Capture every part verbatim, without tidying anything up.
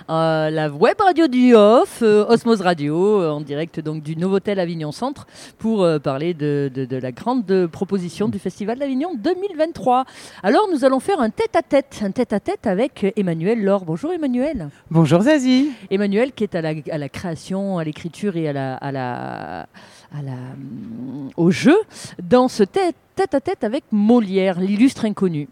euh, la web radio du Off, euh, Osmose Radio, euh, en direct donc du Novotel Avignon Centre, pour euh, parler de, de, de la grande proposition du Festival d'Avignon deux mille vingt-trois. Alors nous allons faire un tête-à-tête, un tête-à-tête avec Emmanuel Laure. Bonjour Emmanuel. Bonjour Zazie. Emmanuel qui est à la, à la création, à l'écriture et à la, à la, à la, au jeu dans ce tête tête-à-tête avec Molière, l'illustre inconnu.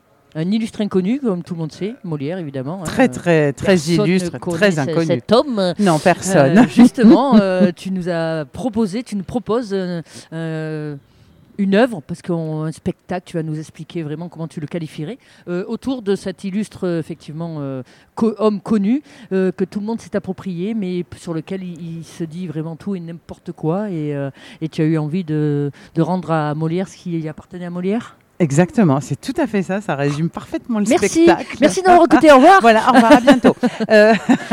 Un illustre inconnu, comme tout le monde sait, Molière évidemment. Très, hein. très, très personne illustre, très inconnu. Cet homme. Non, personne. Euh, justement, euh, tu nous as proposé, tu nous proposes euh, euh, une œuvre, parce qu'un spectacle, tu vas nous expliquer vraiment comment tu le qualifierais, euh, autour de cet illustre, effectivement, euh, co- homme connu, euh, que tout le monde s'est approprié, mais sur lequel il, il se dit vraiment tout et n'importe quoi. Et, euh, et tu as eu envie de, de rendre à Molière ce qui appartenait à Molière ? Exactement, c'est tout à fait ça, ça résume parfaitement le Merci. spectacle. Merci d'avoir écouté, au revoir. Voilà, au revoir, à bientôt. euh,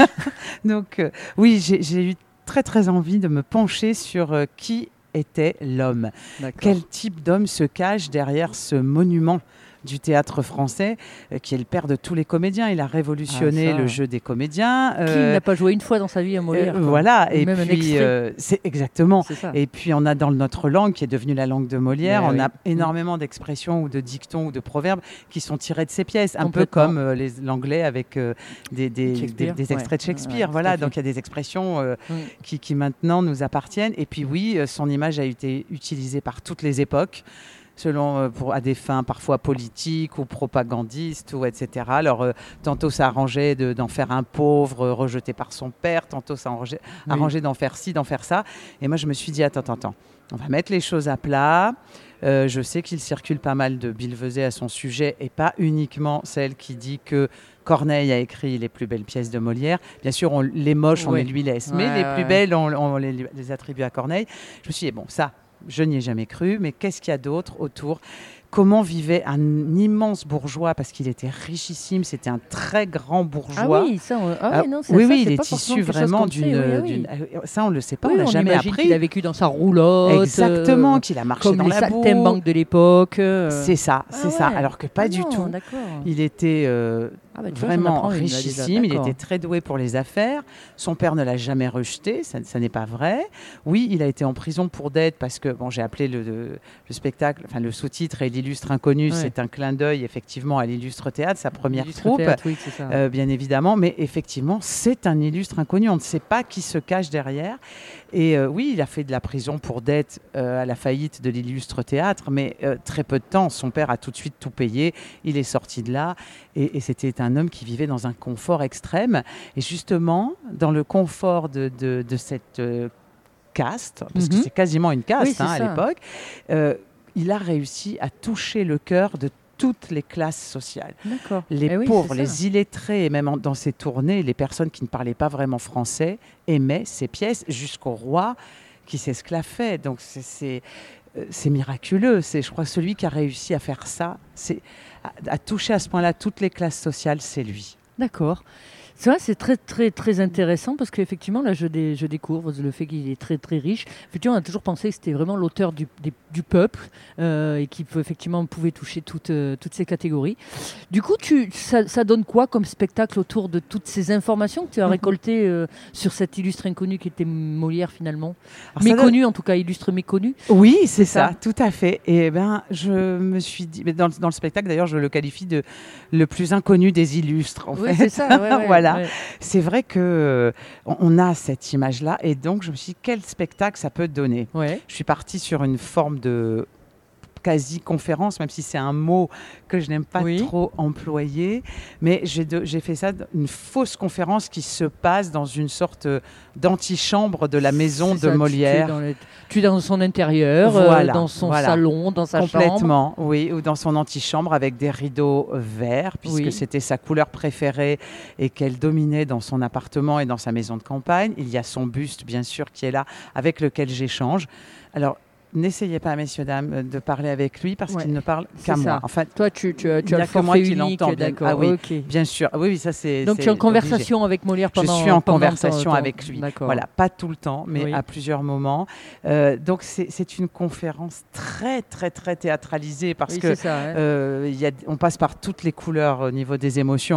donc, euh, oui, j'ai, j'ai eu très très envie de me pencher sur euh, qui était l'homme. D'accord. Quel type d'homme se cache derrière ce monument du théâtre français, euh, qui est le père de tous les comédiens. Il a révolutionné Ah, ça, le jeu des comédiens. Qui euh, n'a pas joué une fois dans sa vie à Molière euh, quoi. Voilà, Ou et même un puis extrait. euh, c'est exactement. C'est ça. Et puis on a dans notre langue, qui est devenue la langue de Molière, Ben on oui. a énormément d'expressions ou de dictons ou de proverbes qui sont tirés de ses pièces, un peu Complètement. comme euh, les, l'anglais avec euh, des, des, des, Shakespeare, des extraits de ouais. Shakespeare. Ouais, tout à Voilà, fait. donc il y a des expressions euh, Mm. qui, qui maintenant nous appartiennent. Et puis oui, euh, son image a été utilisée par toutes les époques, selon euh, pour à des fins parfois politiques ou propagandistes ou et cetera. Alors euh, tantôt ça arrangeait de, d'en faire un pauvre euh, rejeté par son père, tantôt ça arrangeait, Oui. arrangeait d'en faire ci, d'en faire ça. Et moi je me suis dit attends, attends, attends, on va mettre les choses à plat. Euh, je sais qu'il circule pas mal de billevesées à son sujet et pas uniquement celle qui dit que Corneille a écrit les plus belles pièces de Molière. Bien sûr, on, les moches, on Oui. les lui laisse, Ouais, mais les ouais, plus ouais. belles, on, on les, les attribue à Corneille. Je me suis dit, bon, ça, je n'y ai jamais cru, mais qu'est-ce qu'il y a d'autre autour ? Comment vivait un immense bourgeois, parce qu'il était richissime, c'était un très grand bourgeois. Ah oui, ça, on... ah Ah, oui, non, ça, oui, ça, oui, c'est il pas est forcément issu quelque chose vraiment qu'on sait, d'une, oui, oui. d'une- Ça, on ne le sait pas, Oui, on l'a on jamais imagine appris. qu'il a vécu dans sa roulotte. Exactement, euh, qu'il a marché comme dans les la boue. saltimbanques de l'époque. euh. C'est ça, c'est Ah ça. ouais. Alors que pas Ah du non, tout. D'accord. Il était euh, Ah bah, tu vois, j'en vraiment apprends une, là, déjà, richissime, il d'accord. était très doué pour les affaires. Son père ne l'a jamais rejeté, ça, ça n'est pas vrai. Oui, il a été en prison pour dette parce que, bon, j'ai appelé le, le, le spectacle, enfin le sous-titre et l'illustre inconnu, Ouais. c'est un clin d'œil effectivement à l'illustre théâtre, sa première Illustre troupe. théâtre, oui, c'est ça. Euh, bien évidemment, mais effectivement, c'est un illustre inconnu. On ne sait pas qui se cache derrière. Et euh, oui, il a fait de la prison pour dette euh, à la faillite de l'illustre théâtre, mais euh, très peu de temps. Son père a tout de suite tout payé. Il est sorti de là. Et, et c'était un homme qui vivait dans un confort extrême. Et justement, dans le confort de, de, de cette euh, caste, parce que Mhm. c'est quasiment une caste Oui, c'est hein, à ça. l'époque, euh, il a réussi à toucher le cœur de toutes les classes sociales. D'accord. Les Eh oui, pauvres, c'est ça. les illettrés, et même en- dans ses tournées, les personnes qui ne parlaient pas vraiment français aimaient ses pièces, jusqu'au roi qui s'esclaffait. Donc c'est, c'est, euh, c'est miraculeux. C'est, je crois, celui qui a réussi à faire ça, c'est, à, à toucher à ce point-là toutes les classes sociales, c'est lui. D'accord. C'est vrai, c'est très, très, très intéressant parce qu'effectivement, là, je, dé- je découvre le fait qu'il est très, très riche. Effectivement, on a toujours pensé que c'était vraiment l'auteur du, des- du peuple euh, et qui peut- effectivement pouvait toucher toutes, euh, toutes ces catégories. Du coup, tu, ça, ça donne quoi comme spectacle autour de toutes ces informations que tu as Mhm. récoltées euh, sur cet illustre inconnu qui était Molière finalement ? Alors, ça Méconnu, en tout cas, illustre méconnu. Oui, c'est ça. ça, tout à fait. Et ben, je me suis dit, mais dans, le- dans le spectacle d'ailleurs, je le qualifie de le plus inconnu des illustres. En Oui, fait. c'est ça. ouais, ouais, Voilà. ouais. C'est vrai que euh, on on a cette image-là, et donc je me suis dit quel spectacle ça peut donner. Ouais. Je suis partie sur une forme de quasi-conférence, même si c'est un mot que je n'aime pas Oui. trop employer. Mais j'ai, de- j'ai fait ça, une fausse conférence qui se passe dans une sorte d'antichambre de la maison C'est de ça, tu- Molière. Tu es dans, le- tu es dans son intérieur, euh, Voilà, dans son voilà. salon, dans sa chambre. Complètement, oui, ou dans son antichambre avec des rideaux verts, puisque Oui. c'était sa couleur préférée et qu'elle dominait dans son appartement et dans sa maison de campagne. Il y a son buste, bien sûr, qui est là, avec lequel j'échange. Alors, n'essayez pas, messieurs, dames, de parler avec lui parce Ouais, qu'il ne parle c'est qu'à ça. moi. Enfin, Toi, tu, tu, as- tu Il as n'y le a que moi forfait qui unique, l'entends bien. d'accord. Ah oui, ok. bien sûr. Ah oui, oui, ça c'est. Donc c'est tu es en obligé. conversation avec Molière pendant Je suis en pendant conversation ton- avec lui. D'accord. Voilà, pas tout le temps, mais Oui. à plusieurs moments. Euh, donc c'est, c'est une conférence très, très, très théâtralisée parce Oui, que c'est ça, hein. euh, il y a, on passe par toutes les couleurs au niveau des émotions.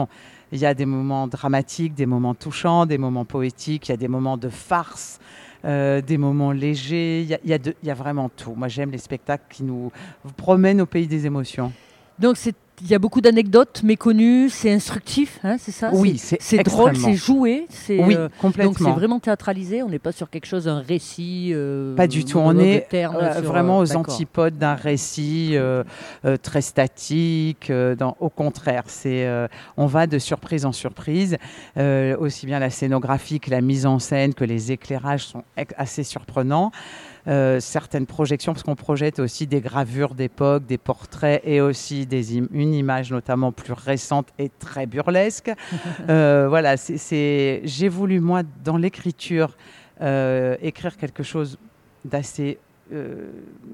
Il y a des moments dramatiques, des moments touchants, des moments poétiques, il y a des moments de farce. Euh, des moments légers, il y a, il y a de- il y a vraiment tout. Moi, j'aime les spectacles qui nous promènent au pays des émotions. Donc, c'est- il y a beaucoup d'anecdotes méconnues, c'est instructif, hein, c'est ça? Oui, c'est C'est drôle, extrêmement. c'est joué. C'est, Oui, euh, complètement. donc, c'est vraiment théâtralisé. On n'est pas sur quelque chose, un récit. euh, Pas du tout. On monologue est terne euh, sur, vraiment euh, aux d'accord. antipodes d'un récit euh, euh, très statique. euh, dans- au contraire, c'est, euh, on va de surprise en surprise. Euh, aussi bien la scénographie que la mise en scène, que les éclairages sont ex- assez surprenants. Euh, certaines projections, parce qu'on projette aussi des gravures d'époque, des portraits et aussi des im- une image notamment plus récente et très burlesque. Euh, voilà, c'est, c'est- j'ai voulu, moi, dans l'écriture, euh, écrire quelque chose d'assez euh,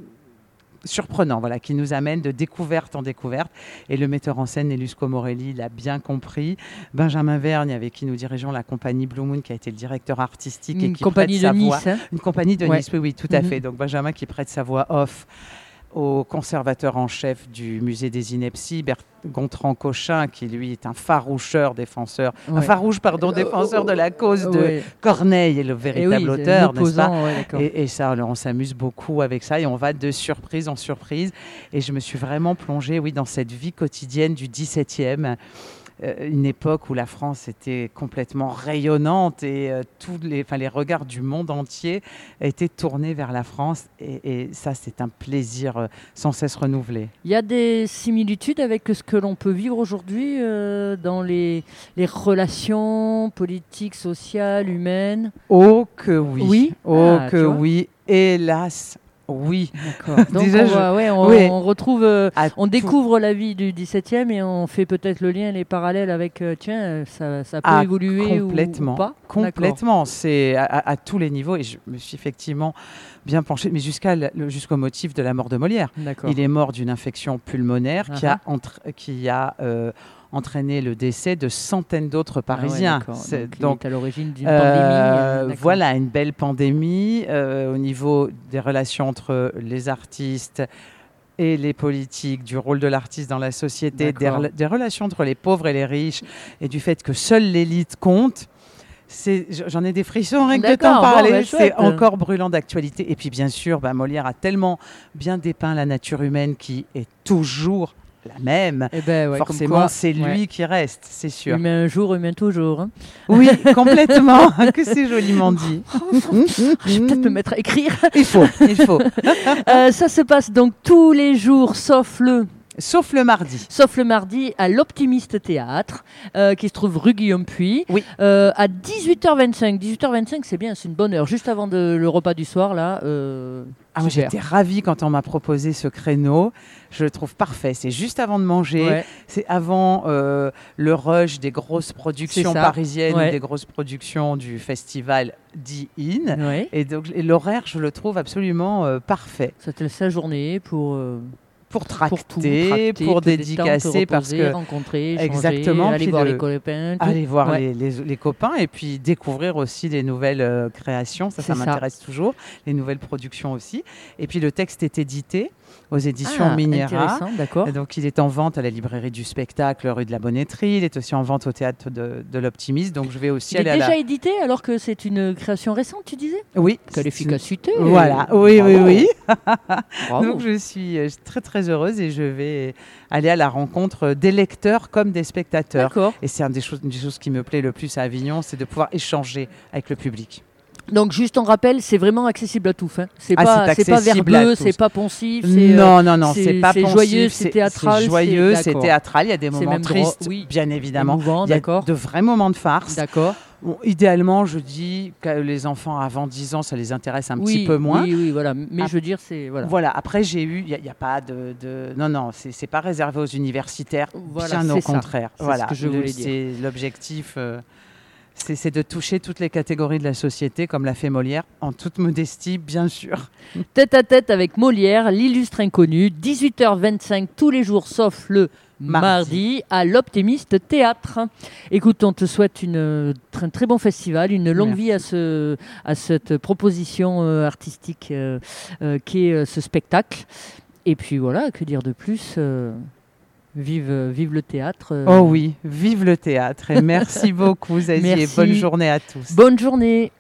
surprenant, voilà, qui nous amène de découverte en découverte. Et le metteur en scène, Nelusco Morelli, l'a bien compris. Benjamin Vergne, avec qui nous dirigeons la compagnie Blue Moon, qui a été le directeur artistique et Une qui compagnie prête de sa voix. Nice. Hein. Une compagnie de Ouais. Nice, oui, oui, tout à Mhm. fait. Donc Benjamin qui prête sa voix off au conservateur en chef du musée des Inepties, Bert Gontran Cochin, qui lui est un faroucheur défenseur, un Ouais. farouche, pardon, défenseur de la cause de Ouais. Corneille, est le Et oui, véritable c'est auteur, n'est-ce pas? l'opposant, ouais, d'accord. Et, et ça, alors, on s'amuse beaucoup avec ça et on va de surprise en surprise. Et je me suis vraiment plongée, oui, dans cette vie quotidienne du dix-septième. Euh, une époque où la France était complètement rayonnante et euh, tous les, enfin, les regards du monde entier étaient tournés vers la France. Et, et ça, c'est un plaisir euh, sans cesse renouvelé. Il y a des similitudes avec ce que l'on peut vivre aujourd'hui euh, dans les, les relations politiques, sociales, humaines. Oh que oui. Oui. Oh Ah, que tu vois. oui. Hélas, oui. D'accord. Donc Déjà, on, je- va- ouais, on, oui. on retrouve, euh, À on tout- découvre la vie du dix-septième et on fait peut-être le lien, les parallèles avec, euh, tiens, euh, ça, ça peut Ah, évoluer ou- complètement, ou, pas. complètement. C'est à, à- à tous les niveaux et je me suis effectivement bien penchée, mais jusqu'à le- jusqu'au motif de la mort de Molière. D'accord. Il est mort d'une infection pulmonaire qui a, Ah entra- qui a euh, entraîné le décès de centaines d'autres Ah ouais, Parisiens. d'accord. C'est- donc, donc, il est à l'origine d'une euh, pandémie. euh, d'accord. voilà, une belle pandémie euh, au niveau des relations entre les artistes et les politiques, du rôle de l'artiste dans la société, des, D'accord. rela- des relations entre les pauvres et les riches, et du fait que seule l'élite compte. C'est, j'en ai des frissons rien que de D'accord, t'en bon, parler, bah, c'est chouette. encore brûlant d'actualité. Et puis bien sûr, bah, Molière a tellement bien dépeint la nature humaine qui est toujours la même. Eh ben, ouais, comme Forcément, quoi, c'est lui ouais. qui reste, c'est sûr. Humain un jour, humain toujours. hein. Oui, complètement, que c'est joliment dit. Je vais peut-être me mettre à écrire. Il faut, il faut. Euh, ça se passe donc tous les jours, sauf le, Sauf le mardi. sauf le mardi, à l'Optimiste Théâtre, euh, qui se trouve rue Guillaume-Puy, Oui. euh, à dix-huit heures vingt-cinq. dix-huit heures vingt-cinq, c'est bien, c'est une bonne heure, juste avant de- le repas du soir, là. euh, Ah, moi, super. j'étais ravie quand on m'a proposé ce créneau. Je le trouve parfait. C'est juste avant de manger. Ouais. C'est avant euh, le rush des grosses productions C'est ça. parisiennes Ouais. ou des grosses productions du festival D-In. Ouais. Et donc et l'horaire, je le trouve absolument euh, parfait. Ça te laisse sa journée pour, euh, Pour tracter, pour pour, tout, tracter, te détendre, te dédicacer, parce reposer, que rencontrer, échanger, Exactement, aller puis voir le- les copains. tout. aller voir Ouais. les, les- les copains et puis découvrir aussi les nouvelles euh, créations. Ça, ça C'est ça. m'intéresse toujours. Les nouvelles productions aussi. Et puis le texte est édité aux éditions Ah, Minera. intéressant, d'accord. Et donc, il est en vente à la librairie du spectacle, rue de la Bonnetterie. Il est aussi en vente au théâtre de, de l'Optimiste. Donc, je vais aussi Il est aller à déjà la. édité alors que c'est une création récente, tu disais? Oui. Quelle c'est- efficacité! Voilà, oui, oui, Bravo. oui. Bravo. Donc, je suis euh, très, très heureuse et je vais aller à la rencontre des lecteurs comme des spectateurs. D'accord. Et c'est un des choses, une des choses qui me plaît le plus à Avignon, c'est de pouvoir échanger avec le public. Donc juste on rappelle, c'est vraiment accessible à tous. Hein. C'est Ah, pas, c'est c'est pas accessible à verbeux, tous. c'est pas poncif. C'est, euh, Non, non, non, c'est- c'est pas c'est pensif, joyeux, c'est théâtral, C'est joyeux, c'est- c'est d'accord. théâtral. Il y a des C'est moments même drôle, tristes, oui. bien évidemment. émouvant, Il y a d'accord. de vrais moments de farce. D'accord. Bon, idéalement, je dis que les enfants avant dix ans, ça les intéresse un Oui, petit peu moins. oui, oui, voilà. Mais Ah. je veux dire, c'est voilà. Voilà. Après, j'ai eu, il n'y a, a pas de, de- non, non, c'est c'est pas réservé aux universitaires. Voilà, bien au c'est ça. contraire. C'est ce Voilà. que je Le- voulais dire. C'est l'objectif. euh, c'est c'est de toucher toutes les catégories de la société, comme l'a fait Molière, en toute modestie, bien sûr. Tête à tête avec Molière, l'illustre inconnu, dix-huit heures vingt-cinq tous les jours sauf le mardi, Mardi. à l'Optimiste Théâtre. Écoute, on te souhaite une, euh, tr- un très bon festival, une longue Merci. vie à, ce, à cette proposition euh, artistique euh, euh, qui est euh, ce spectacle. Et puis voilà, que dire de plus euh, vive, euh, vive le théâtre. euh. Oh oui, vive le théâtre et merci beaucoup Zazie et Merci. bonne journée à tous. Bonne journée.